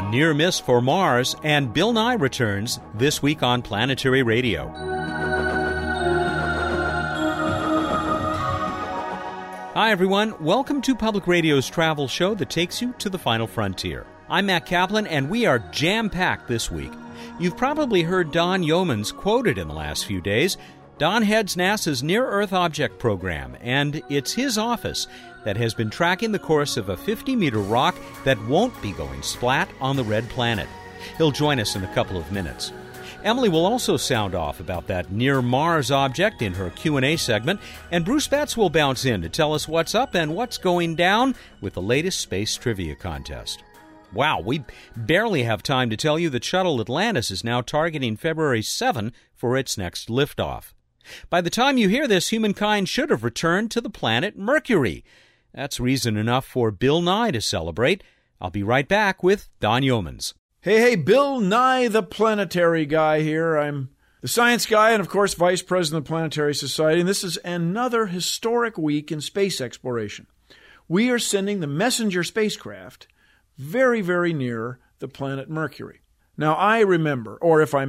near miss for Mars, and Bill Nye returns this week on Planetary Radio. Hi, everyone. Welcome to Public Radio's travel show that takes you to the final frontier. I'm Matt Kaplan, and we are jam-packed this week. You've probably heard Don Yeomans quoted in the last few days. Don heads NASA's Near-Earth Object Program, and it's his office that has been tracking the course of a 50-meter rock that won't be going splat on the red planet. He'll join us in a couple of minutes. Emily will also sound off about that near-Mars object in her Q&A segment, and Bruce Betts will bounce in to tell us what's up and what's going down with the latest space trivia contest. Wow, we barely have time to tell you that Shuttle Atlantis is now targeting February 7 for its next liftoff. By the time you hear this, humankind should have returned to the planet Mercury. That's reason enough for Bill Nye to celebrate. I'll be right back with Don Yeomans. Hey, Bill Nye, the planetary guy here. I'm the science guy and, of course, vice president of the Planetary Society, and this is another historic week in space exploration. We are sending the Messenger spacecraft very, very near the planet Mercury. Now, I remember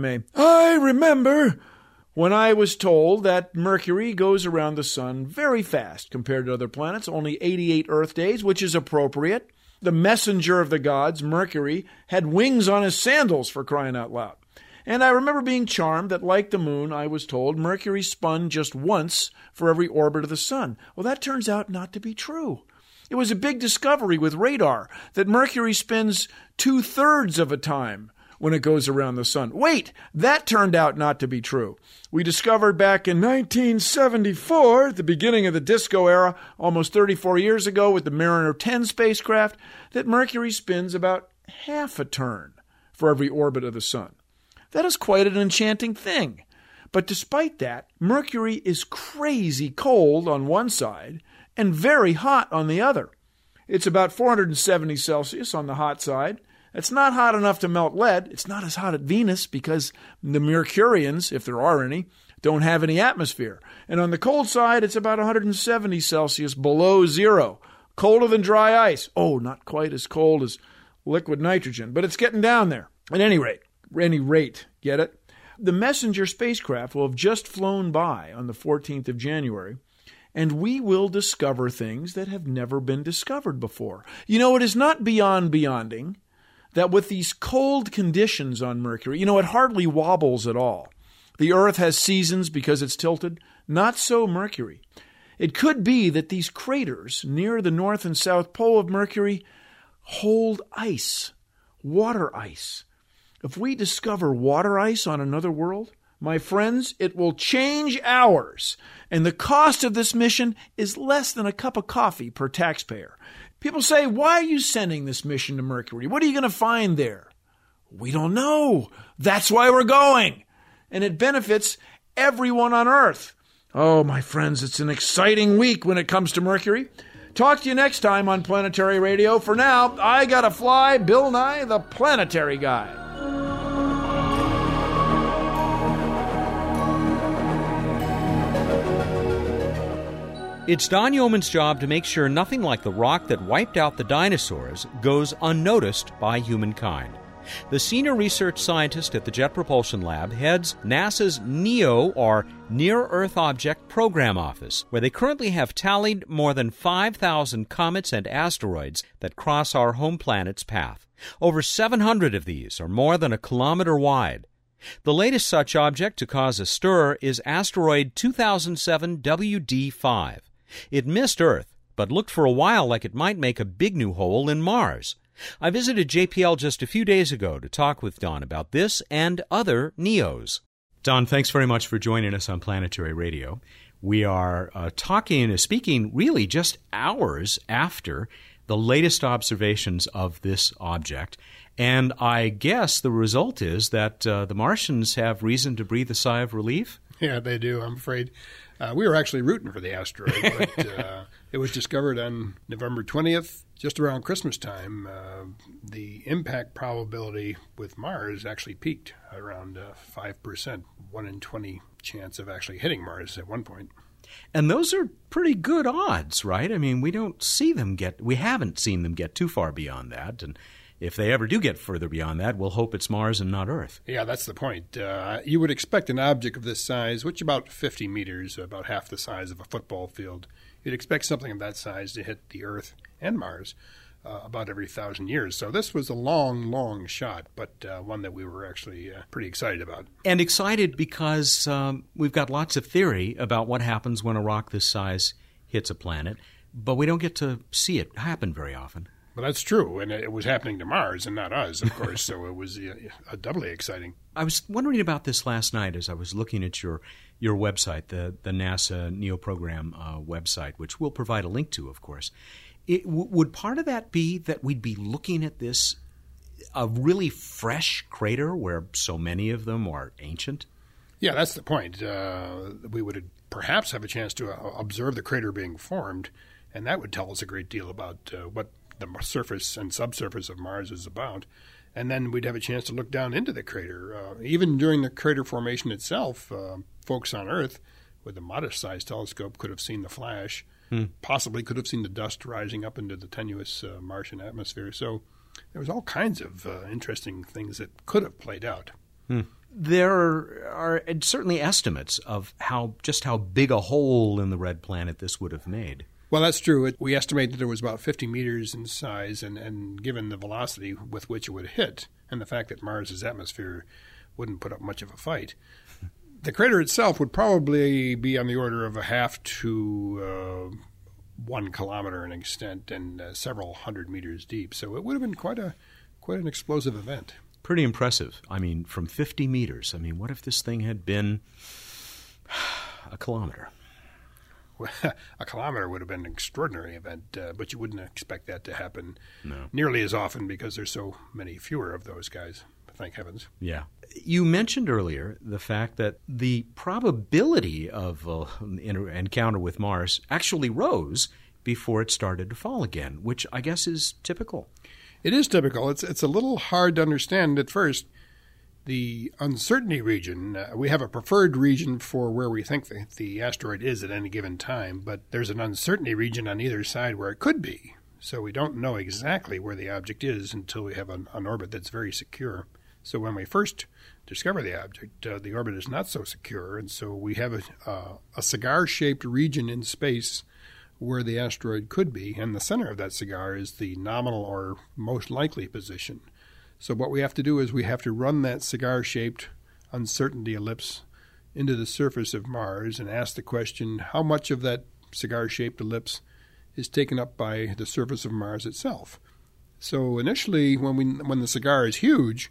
when I was told that Mercury goes around the sun very fast compared to other planets, only 88 Earth days, which is appropriate. The messenger of the gods, Mercury, had wings on his sandals, for crying out loud. And I remember being charmed that, like the moon, I was told Mercury spun just once for every orbit of the sun. Well, that turns out not to be true. It was a big discovery with radar that Mercury spins 2/3 of a time when it goes around the sun. Wait, that turned out not to be true. We discovered back in 1974, at the beginning of the disco era, almost 34 years ago with the Mariner 10 spacecraft, that Mercury spins about half a turn for every orbit of the sun. That is quite an enchanting thing. But despite that, Mercury is crazy cold on one side and very hot on the other. It's about 470 Celsius on the hot side. It's not hot enough to melt lead. It's not as hot at Venus because the Mercurians, if there are any, don't have any atmosphere. And on the cold side, it's about 170 Celsius below zero. Colder than dry ice. Oh, not quite as cold as liquid nitrogen, but it's getting down there. At any rate, get it? The Messenger spacecraft will have just flown by on the 14th of January, and we will discover things that have never been discovered before. You know, it is not beyond beyonding that with these cold conditions on Mercury, it hardly wobbles at all. The Earth has seasons because it's tilted. Not so Mercury. It could be that these craters near the north and south pole of Mercury hold ice, water ice. If we discover water ice on another world, my friends, it will change ours. And the cost of this mission is less than a cup of coffee per taxpayer. People say, why are you sending this mission to Mercury? What are you going to find there? We don't know. That's why we're going. And it benefits everyone on Earth. Oh, my friends, it's an exciting week when it comes to Mercury. Talk to you next time on Planetary Radio. For now, I gotta fly. Bill Nye, the planetary guy. It's Don Yeomans' job to make sure nothing like the rock that wiped out the dinosaurs goes unnoticed by humankind. The senior research scientist at the Jet Propulsion Lab heads NASA's NEO, or Near-Earth Object Program Office, where they currently have tallied more than 5,000 comets and asteroids that cross our home planet's path. Over 700 of these are more than a kilometer wide. The latest such object to cause a stir is asteroid 2007 WD5. It missed Earth, but looked for a while like it might make a big new hole in Mars. I visited JPL just a few days ago to talk with Don about this and other NEOs. Don, thanks very much for joining us on Planetary Radio. We are speaking really just hours after the latest observations of this object. And I guess the result is that the Martians have reason to breathe a sigh of relief? Yeah, they do, I'm afraid. We were actually rooting for the asteroid, but it was discovered on November 20th, just around Christmas time. The impact probability with Mars actually peaked around 5%, 1 in 20 chance of actually hitting Mars at one point. And those are pretty good odds, right? I mean, we haven't seen them get too far beyond that. And if they ever do get further beyond that, we'll hope it's Mars and not Earth. Yeah, that's the point. You would expect an object of this size, which about 50 meters, about half the size of a football field, you'd expect something of that size to hit the Earth and Mars about every 1,000 years. So this was a long, long shot, but one that we were actually pretty excited about. And excited because we've got lots of theory about what happens when a rock this size hits a planet, but we don't get to see it happen very often. Well, that's true, and it was happening to Mars and not us, of course, so it was doubly exciting. I was wondering about this last night as I was looking at your website, the NASA NEO program website, which we'll provide a link to, of course. Would part of that be that we'd be looking at a really fresh crater where so many of them are ancient? Yeah, that's the point. We would perhaps have a chance to observe the crater being formed, and that would tell us a great deal about what the surface and subsurface of Mars is about. And then we'd have a chance to look down into the crater. Even during the crater formation itself, folks on Earth with a modest-sized telescope could have seen the flash, possibly could have seen the dust rising up into the tenuous Martian atmosphere. So there was all kinds of interesting things that could have played out. There are certainly estimates of how big a hole in the red planet this would have made. Well, that's true. We estimate that it was about 50 meters in size, and given the velocity with which it would hit and the fact that Mars's atmosphere wouldn't put up much of a fight, the crater itself would probably be on the order of a half to 1 kilometer in extent and several hundred meters deep. So it would have been quite an explosive event. Pretty impressive. I mean, from 50 meters. I mean, what if this thing had been a kilometer? Well, a kilometer would have been an extraordinary event, but you wouldn't expect that to happen No. nearly as often because there's so many fewer of those guys, thank heavens. Yeah. You mentioned earlier the fact that the probability of an encounter with Mars actually rose before it started to fall again, which I guess is typical. It is typical. It's a little hard to understand at first. The uncertainty region, we have a preferred region for where we think the asteroid is at any given time, but there's an uncertainty region on either side where it could be. So we don't know exactly where the object is until we have an orbit that's very secure. So when we first discover the object, the orbit is not so secure, and so we have a cigar-shaped region in space where the asteroid could be, and the center of that cigar is the nominal or most likely position. So what we have to do is we have to run that cigar-shaped uncertainty ellipse into the surface of Mars and ask the question, how much of that cigar-shaped ellipse is taken up by the surface of Mars itself? So initially, when the cigar is huge,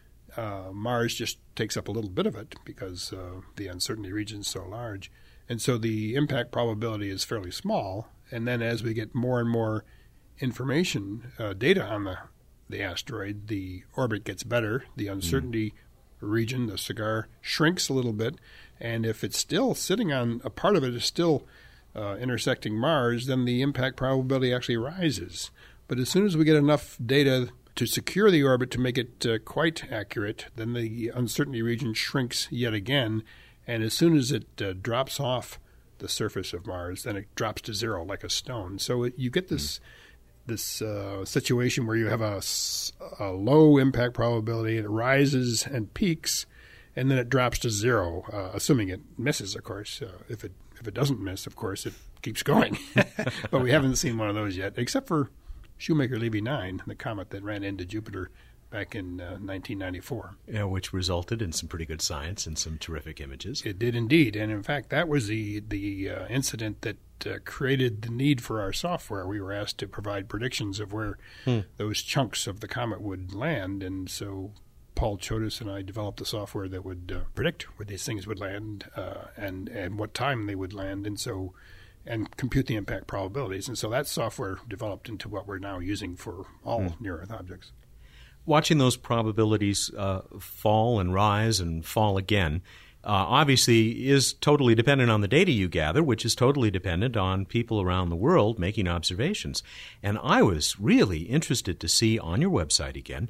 Mars just takes up a little bit of it because the uncertainty region is so large. And so the impact probability is fairly small. And then as we get more and more information, data on the asteroid, the orbit gets better, the uncertainty region, the cigar, shrinks a little bit, and if it's still sitting on, a part of it is still intersecting Mars, then the impact probability actually rises. But as soon as we get enough data to secure the orbit to make it quite accurate, then the uncertainty region shrinks yet again, and as soon as it drops off the surface of Mars, then it drops to zero like a stone. So you get this situation where you have a low impact probability, and it rises and peaks, and then it drops to zero, assuming it misses, of course. If it doesn't miss, of course, it keeps going. But we haven't seen one of those yet, except for Shoemaker-Levy 9, the comet that ran into Jupiter back in 1994. Yeah, which resulted in some pretty good science and some terrific images. It did indeed. And in fact, that was the incident that created the need for our software. We were asked to provide predictions of where those chunks of the comet would land. And so Paul Chodas and I developed the software that would predict where these things would land and what time they would land. And compute the impact probabilities. And so that software developed into what we're now using for all near-Earth objects. Watching those probabilities fall and rise and fall again obviously is totally dependent on the data you gather, which is totally dependent on people around the world making observations. And I was really interested to see on your website again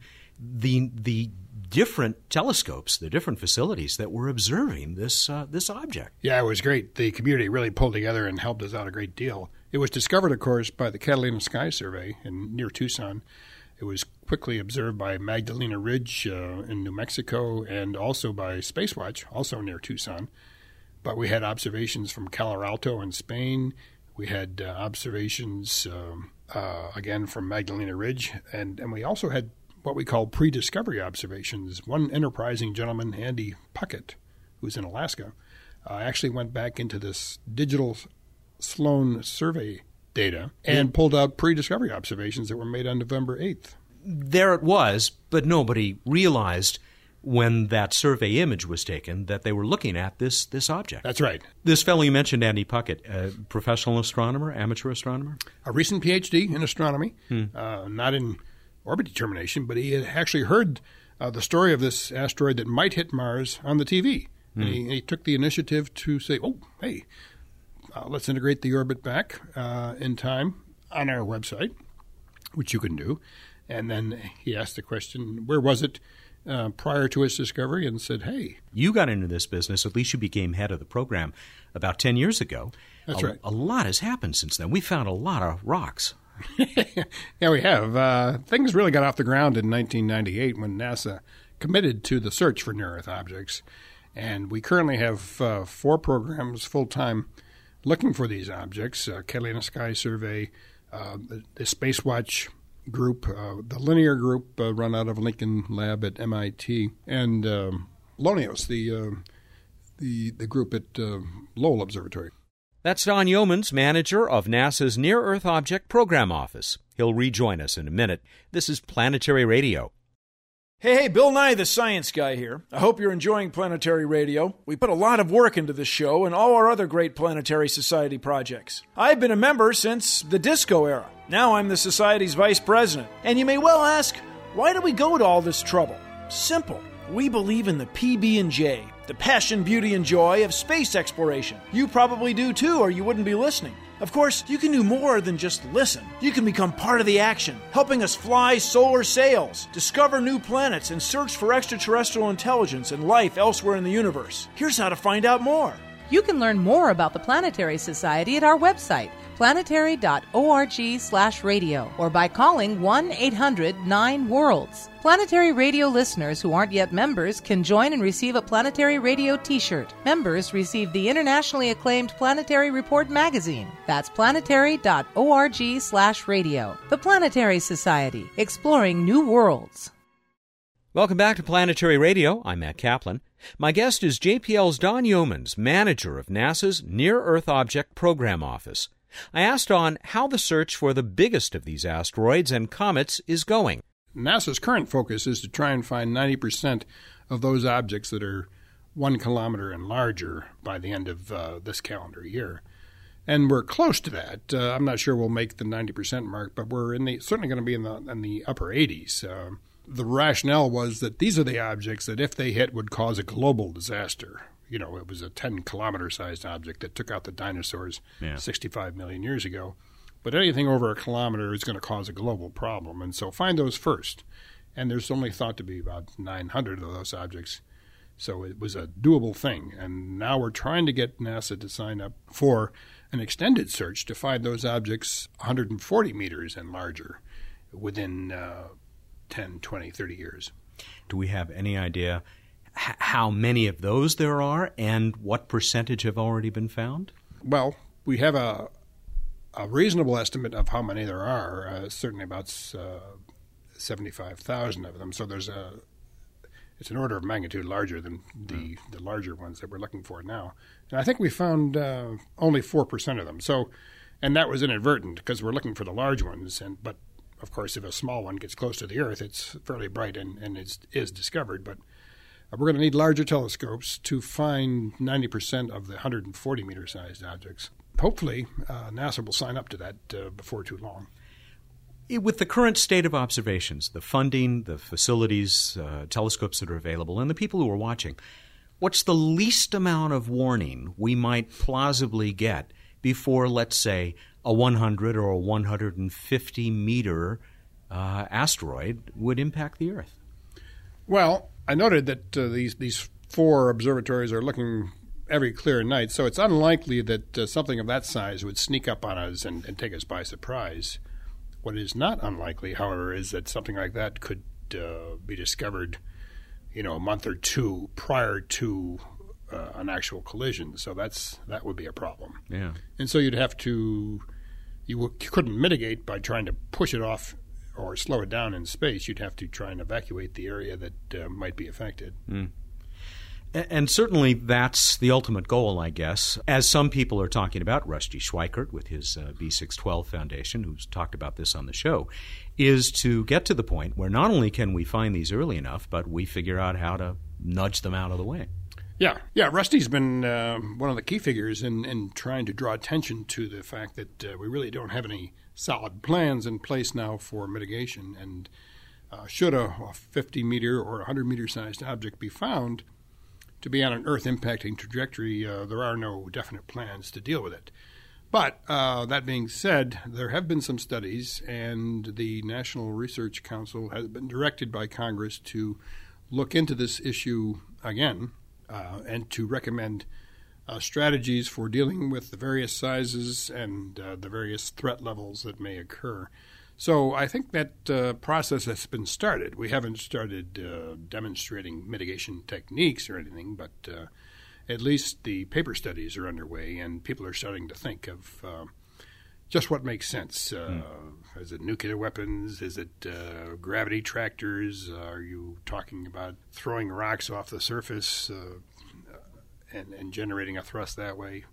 the different telescopes, the different facilities that were observing this object. Yeah, it was great. The community really pulled together and helped us out a great deal. It was discovered, of course, by the Catalina Sky Survey near Tucson. It was quickly observed by Magdalena Ridge in New Mexico and also by Spacewatch, also near Tucson. But we had observations from Calar Alto in Spain. We had observations, again, from Magdalena Ridge. And we also had what we call pre-discovery observations. One enterprising gentleman, Andy Puckett, who's in Alaska, actually went back into this digital Sloan survey data and pulled out pre-discovery observations that were made on November 8th. There it was, but nobody realized when that survey image was taken that they were looking at this object. That's right. This fellow you mentioned, Andy Puckett, a professional astronomer, amateur astronomer? A recent PhD in astronomy, not in orbit determination, but he had actually heard the story of this asteroid that might hit Mars on the TV. And he took the initiative to say, let's integrate the orbit back in time on our website, which you can do. And then he asked the question, where was it prior to its discovery, and said, hey. You got into this business, at least you became head of the program, about 10 years ago. That's right. A lot has happened since then. We found a lot of rocks. Yeah, we have. Things really got off the ground in 1998 when NASA committed to the search for near-Earth objects. And we currently have 4 programs full-time looking for these objects, Catalina Sky Survey, the Spacewatch group, the Linear group run out of Lincoln Lab at MIT, and LONIOS, the group at Lowell Observatory. That's Don Yeomans, manager of NASA's Near-Earth Object Program Office. He'll rejoin us in a minute. This is Planetary Radio. Hey, Bill Nye the Science Guy here. I hope you're enjoying Planetary Radio. We put a lot of work into this show and all our other great Planetary Society projects. I've been a member since the disco era. Now I'm the Society's vice president. And you may well ask, why do we go to all this trouble? Simple. We believe in the PB&J, the passion, beauty, and joy of space exploration. You probably do too, or you wouldn't be listening. Of course, you can do more than just listen. You can become part of the action, helping us fly solar sails, discover new planets, and search for extraterrestrial intelligence and life elsewhere in the universe. Here's how to find out more. You can learn more about the Planetary Society at our website, planetary.org/radio, or by calling 1-800-9-WORLDS. Planetary Radio listeners who aren't yet members can join and receive a Planetary Radio t-shirt. Members receive the internationally acclaimed Planetary Report magazine. That's planetary.org/radio. The Planetary Society, exploring new worlds. Welcome back to Planetary Radio. I'm Matt Kaplan. My guest is JPL's Don Yeomans, manager of NASA's Near-Earth Object Program Office. I asked Don how the search for the biggest of these asteroids and comets is going. NASA's current focus is to try and find 90% of those objects that are 1 kilometer and larger by the end of this calendar year. And we're close to that. I'm not sure we'll make the 90% mark, but we're certainly going to be in the upper 80s. The rationale was that these are the objects that if they hit would cause a global disaster. You know, it was a 10-kilometer-sized object that took out the dinosaurs 65 million years ago. But anything over a kilometer is going to cause a global problem. And so find those first. And there's only thought to be about 900 of those objects. So it was a doable thing. And now we're trying to get NASA to sign up for an extended search to find those objects 140 meters and larger within 10, 20, 30 years. Do we have any idea how many of those there are and what percentage have already been found? Well, we have a reasonable estimate of how many there are, certainly about 75,000 of them. So it's an order of magnitude larger than the larger ones that we're looking for now. And I think we found only 4% of them. So, and that was inadvertent because we're looking for the large ones. But of course, if a small one gets close to the Earth, it's fairly bright and is discovered. But we're going to need larger telescopes to find 90% of the 140-meter-sized objects. Hopefully, NASA will sign up to that before too long. With the current state of observations, the funding, the facilities, telescopes that are available, and the people who are watching, what's the least amount of warning we might plausibly get before, let's say, a 100 or a 150-meter asteroid would impact the Earth? Well, I noted that these 4 observatories are looking every clear night, so it's unlikely that something of that size would sneak up on us and take us by surprise. What is not unlikely, however, is that something like that could be discovered, a month or two prior to an actual collision. So that would be a problem. Yeah. And so you couldn't mitigate by trying to push it off or slow it down in space. You'd have to try and evacuate the area that might be affected. Mm. And certainly that's the ultimate goal, I guess, as some people are talking about. Rusty Schweikert with his B612 Foundation, who's talked about this on the show, is to get to the point where not only can we find these early enough, but we figure out how to nudge them out of the way. Yeah. Rusty's been one of the key figures in trying to draw attention to the fact that we really don't have any solid plans in place now for mitigation. And should a 50-meter or 100-meter sized object be found to be on an Earth-impacting trajectory, there are no definite plans to deal with it. But that being said, there have been some studies, and the National Research Council has been directed by Congress to look into this issue again and to recommend strategies for dealing with the various sizes and the various threat levels that may occur. So I think that process has been started. We haven't started demonstrating mitigation techniques or anything, but at least the paper studies are underway, and people are starting to think of just what makes sense. Is it nuclear weapons? Is it gravity tractors? Are you talking about throwing rocks off the surface and generating a thrust that way?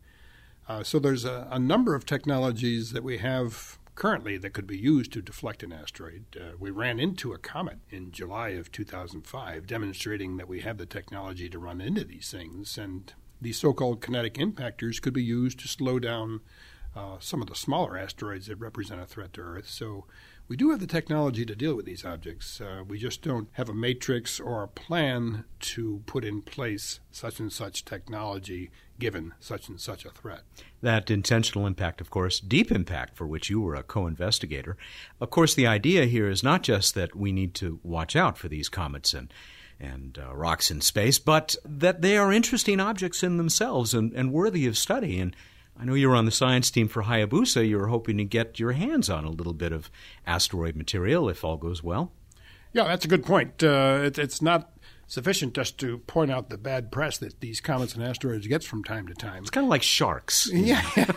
So there's a number of technologies that we have currently that could be used to deflect an asteroid. We ran into a comet in July of 2005, demonstrating that we have the technology to run into these things, and these so-called kinetic impactors could be used to slow down some of the smaller asteroids that represent a threat to Earth. So we do have the technology to deal with these objects. We just don't have a matrix or a plan to put in place such and such technology given such and such a threat. That intentional impact, of course, deep impact, for which you were a co-investigator. Of course, the idea here is not just that we need to watch out for these comets and rocks in space, but that they are interesting objects in themselves and worthy of study. And I know you're on the science team for Hayabusa. You're hoping to get your hands on a little bit of asteroid material if all goes well. Yeah, that's a good point. It's not sufficient just to point out the bad press that these comets and asteroids get from time to time. It's kind of like sharks. Yeah,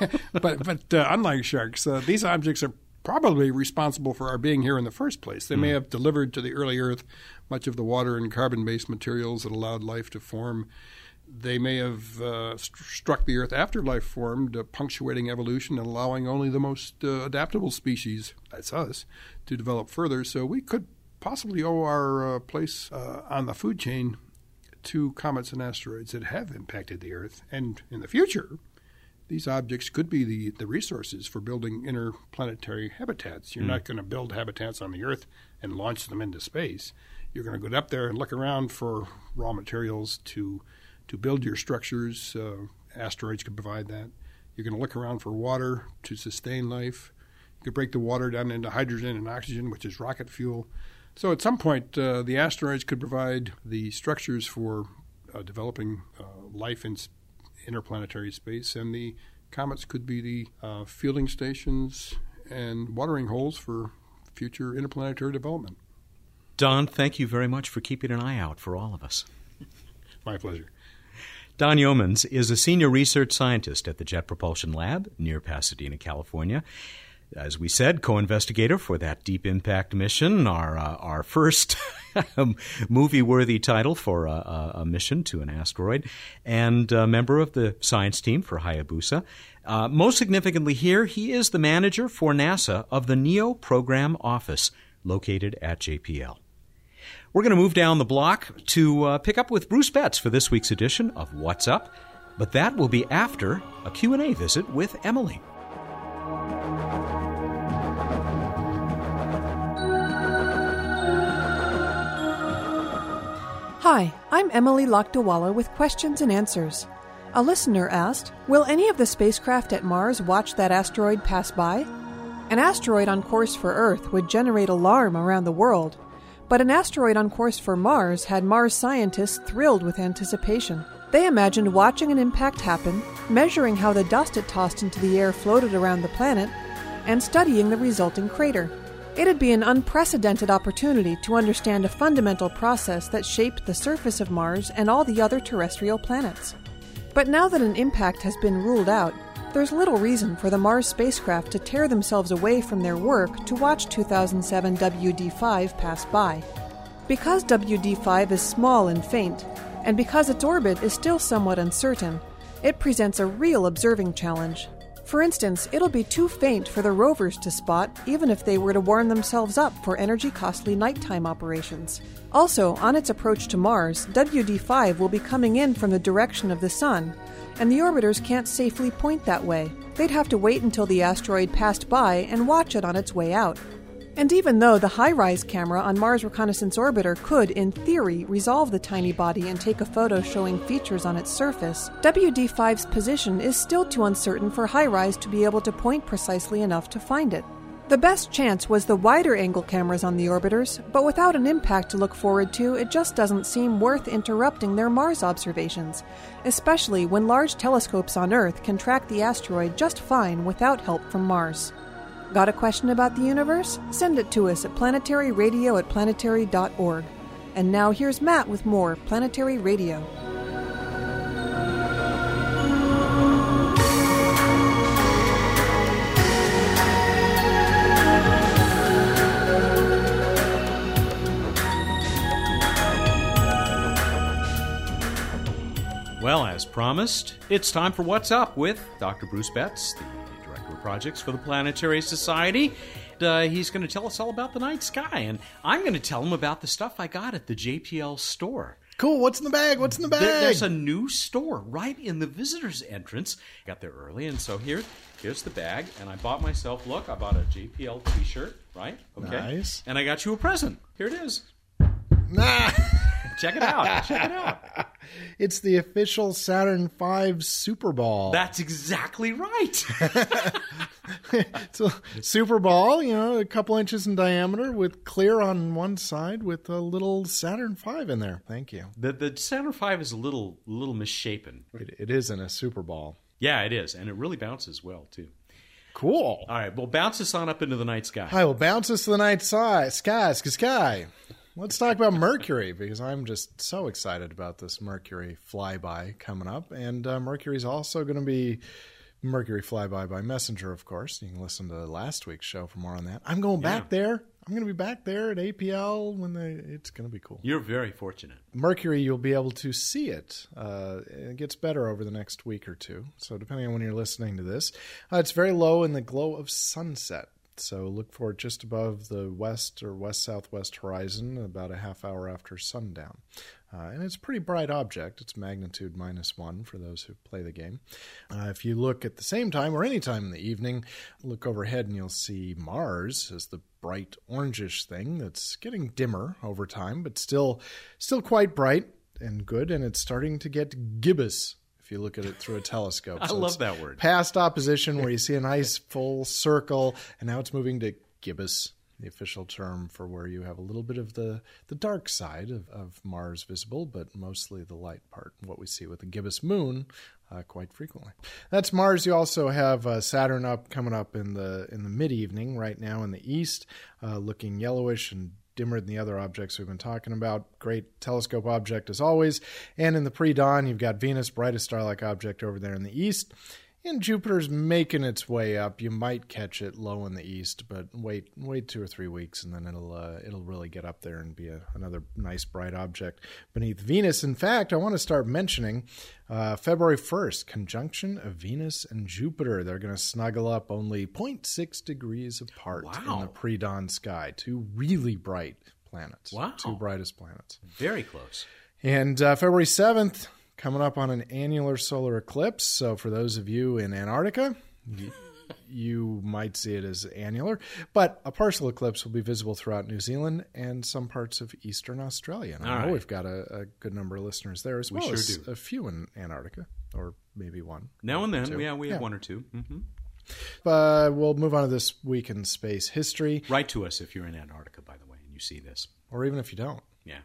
but unlike sharks, these objects are probably responsible for our being here in the first place. They may have delivered to the early Earth much of the water and carbon-based materials that allowed life to form. They may have struck the Earth after life formed, punctuating evolution and allowing only the most adaptable species, that's us, to develop further. So we could possibly owe our place on the food chain to comets and asteroids that have impacted the Earth. And in the future, these objects could be the resources for building interplanetary habitats. You're not going to build habitats on the Earth and launch them into space. You're going to go up there and look around for raw materials to build your structures. Asteroids could provide that. You're going to look around for water to sustain life. You could break the water down into hydrogen and oxygen, which is rocket fuel. So at some point, the asteroids could provide the structures for developing life in interplanetary space, and the comets could be the fielding stations and watering holes for future interplanetary development. Don, thank you very much for keeping an eye out for all of us. My pleasure. Don Yeomans is a senior research scientist at the Jet Propulsion Lab near Pasadena, California. As we said, co-investigator for that Deep Impact mission, our first movie-worthy title for a mission to an asteroid, and a member of the science team for Hayabusa. Most significantly here, he is the manager for NASA of the NEO Program Office, located at JPL. We're going to move down the block to pick up with Bruce Betts for this week's edition of What's Up, but that will be after a Q&A visit with Emily. Hi, I'm Emily Lakdawala with questions and answers. A listener asked, will any of the spacecraft at Mars watch that asteroid pass by? An asteroid on course for Earth would generate alarm around the world, but an asteroid on course for Mars had Mars scientists thrilled with anticipation. They imagined watching an impact happen, measuring how the dust it tossed into the air floated around the planet, and studying the resulting crater. It'd be an unprecedented opportunity to understand a fundamental process that shaped the surface of Mars and all the other terrestrial planets. But now that an impact has been ruled out, there's little reason for the Mars spacecraft to tear themselves away from their work to watch 2007 WD-5 pass by. Because WD-5 is small and faint, and because its orbit is still somewhat uncertain, it presents a real observing challenge. For instance, it'll be too faint for the rovers to spot, even if they were to warm themselves up for energy-costly nighttime operations. Also, on its approach to Mars, WD-5 will be coming in from the direction of the Sun, and the orbiters can't safely point that way. They'd have to wait until the asteroid passed by and watch it on its way out. And even though the HiRISE camera on Mars Reconnaissance Orbiter could, in theory, resolve the tiny body and take a photo showing features on its surface, WD-5's position is still too uncertain for HiRISE to be able to point precisely enough to find it. The best chance was the wider angle cameras on the orbiters, but without an impact to look forward to, it just doesn't seem worth interrupting their Mars observations, especially when large telescopes on Earth can track the asteroid just fine without help from Mars. Got a question about the universe? Send it to us at planetaryradio@planetary.org. And now here's Matt with more Planetary Radio. Well, as promised, it's time for What's Up with Dr. Bruce Betts, the Director of Projects for the Planetary Society. He's going to tell us all about the night sky, and I'm going to tell him about the stuff I got at the JPL store. Cool. What's in the bag? What's in the bag? There's a new store right in the visitor's entrance. Got there early, and so here's the bag, and I bought myself, I bought a JPL t-shirt, right? Okay. Nice. And I got you a present. Here it is. Nah. Check it out. Check it out. It's the official Saturn V Super Ball. That's exactly right. It's a Super Ball, a couple inches in diameter with clear on one side with a little Saturn V in there. Thank you. The Saturn V is a little misshapen. It isn't a Super Ball. Yeah, it is, and it really bounces well, too. Cool. All right, well, bounce us on up into the night sky. I will bounce us to the night sky. Let's talk about Mercury, because I'm just so excited about this Mercury flyby coming up. And Mercury's also going to be Mercury flyby by Messenger, of course. You can listen to last week's show for more on that. I'm going back there. I'm going to be back there at APL it's going to be cool. You're very fortunate. Mercury, you'll be able to see it. It gets better over the next week or two. So depending on when you're listening to this, it's very low in the glow of sunset. So look for it just above the west or west-southwest horizon about a half hour after sundown. And it's a pretty bright object. It's magnitude -1 for those who play the game. If you look at the same time or any time in the evening, look overhead and you'll see Mars as the bright orangish thing that's getting dimmer over time, but still quite bright and good, and it's starting to get gibbous if you look at it through a telescope. I love that word. Past opposition, where you see a nice full circle, and now it's moving to gibbous, the official term for where you have a little bit of the dark side of Mars visible, but mostly the light part, what we see with the gibbous moon quite frequently. That's Mars. You also have Saturn coming up in the mid-evening right now in the east, looking yellowish and dimmer than the other objects we've been talking about. Great telescope object as always. And in the pre-dawn, you've got Venus, brightest star-like object over there in the east. And Jupiter's making its way up. You might catch it low in the east, but wait 2 or 3 weeks, and then it'll really get up there and be another nice bright object beneath Venus. In fact, I want to start mentioning February 1st, conjunction of Venus and Jupiter. They're going to snuggle up only 0.6 degrees apart in the pre-dawn sky. Two really bright planets. Wow. Two brightest planets. Very close. And February 7th, coming up on an annular solar eclipse. So for those of you in Antarctica, you might see it as annular. But a partial eclipse will be visible throughout New Zealand and some parts of eastern Australia. And I know we've got a good number of listeners there as well as a few in Antarctica, or maybe one. Now and then, we have one or two. Mm-hmm. We'll move on to this week in space history. Write to us if you're in Antarctica, by the way, and you see this. Or even if you don't. Yeah.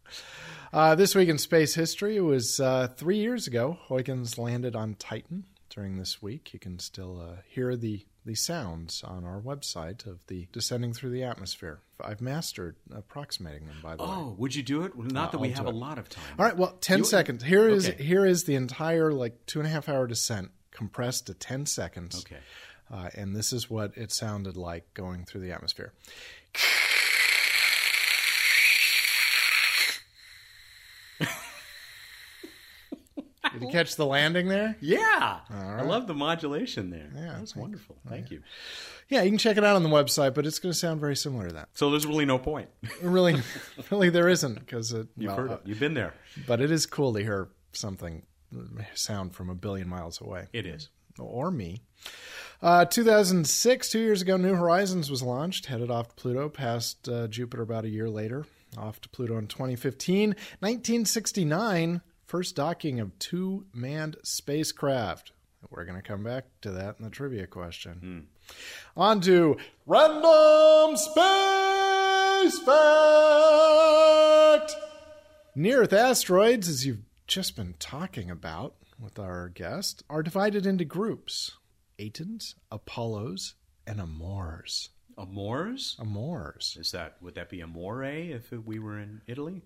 This week in space history, it was 3 years ago, Huygens landed on Titan during this week, you can still hear the sounds on our website of the descending through the atmosphere. I've mastered approximating them, by the way. Oh, would you do it? Well, not that we have a lot of time. All right, well, 10 seconds. Here is the entire 2.5 hour descent compressed to 10 seconds. Okay. And this is what it sounded like going through the atmosphere. Did you catch the landing there? Yeah. Right. I love the modulation there. Yeah, That's wonderful. Thank you. Yeah, you can check it out on the website, but it's going to sound very similar to that. So there's really no point. Really there isn't, because You've heard it. You've been there. But it is cool to hear something sound from 1 billion miles away. It is. Or me. 2006, 2 years ago, New Horizons was launched, headed off to Pluto, past Jupiter about a year later, off to Pluto in 2015. 1969, first docking of 2 manned spacecraft. We're going to come back to that in the trivia question. On to Random Space Fact! Near-Earth asteroids, as you've just been talking about with our guest, are divided into groups: Atens, Apollos, and Amores. Amores? Amores. Would that be Amore if we were in Italy?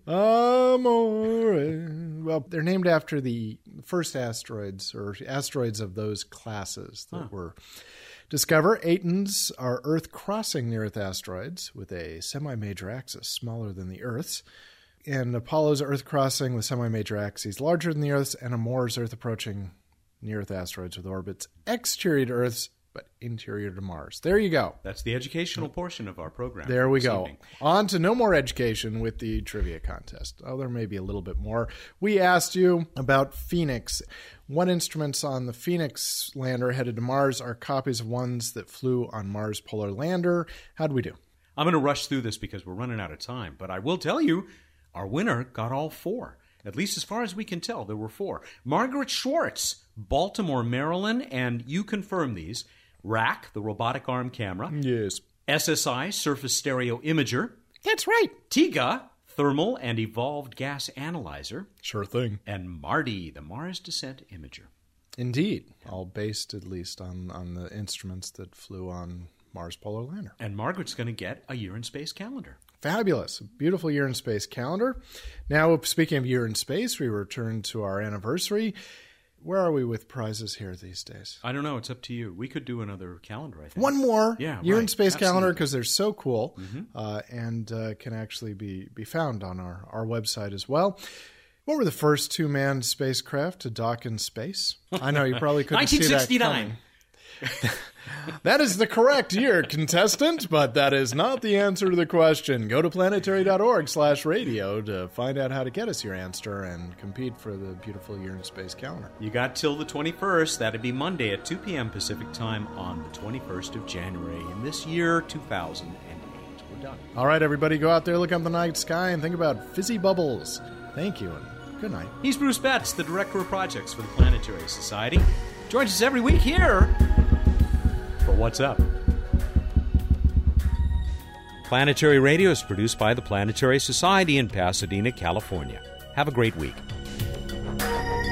Amore. Well, they're named after the first asteroids, or asteroids of those classes that were discovered. Atens are Earth-crossing near-Earth asteroids with a semi-major axis smaller than the Earth's. And Apollos are Earth-crossing with semi-major axes larger than the Earth's, and Amores Earth-approaching near-Earth asteroids with orbits exterior to Earth's, but interior to Mars. There you go. That's the educational portion of our program. There we go. Evening. On to no more education with the trivia contest. Oh, there may be a little bit more. We asked you about Phoenix. What instruments on the Phoenix lander headed to Mars are copies of ones that flew on Mars Polar Lander? How'd we do? I'm going to rush through this because we're running out of time, but I will tell you, our winner got all 4. At least as far as we can tell, there were 4. Margaret Schwartz, Baltimore, Maryland, and you confirm these. RAC, the robotic arm camera. Yes. SSI, surface stereo imager. That's right. TIGA, thermal and evolved gas analyzer. Sure thing. And MARDI, the Mars Descent Imager. Indeed. All based, at least, on the instruments that flew on Mars Polar Lander. And Margaret's going to get a Year in Space calendar. Fabulous. A beautiful Year in Space calendar. Now, speaking of Year in Space, we return to our anniversary. Where are we with prizes here these days? I don't know. It's up to you. We could do another calendar, I think. One more Year in Space Absolutely. calendar, because they're so cool, and can actually be found on our website as well. What were the first 2 manned spacecraft to dock in space? I know you probably couldn't see that 1969. That is the correct year, contestant, but that is not the answer to the question. Go to planetary.org/radio to find out how to get us your answer and compete for the beautiful Year in Space calendar. You got till the 21st. That'd be Monday at 2 p.m. Pacific time on the 21st of January in this year, 2008. We're done. All right, everybody, go out there, look up the night sky, and think about fizzy bubbles. Thank you, and good night. He's Bruce Betts, the Director of Projects for the Planetary Society. Joins us every week here for What's Up. Planetary Radio is produced by the Planetary Society in Pasadena, California. Have a great week.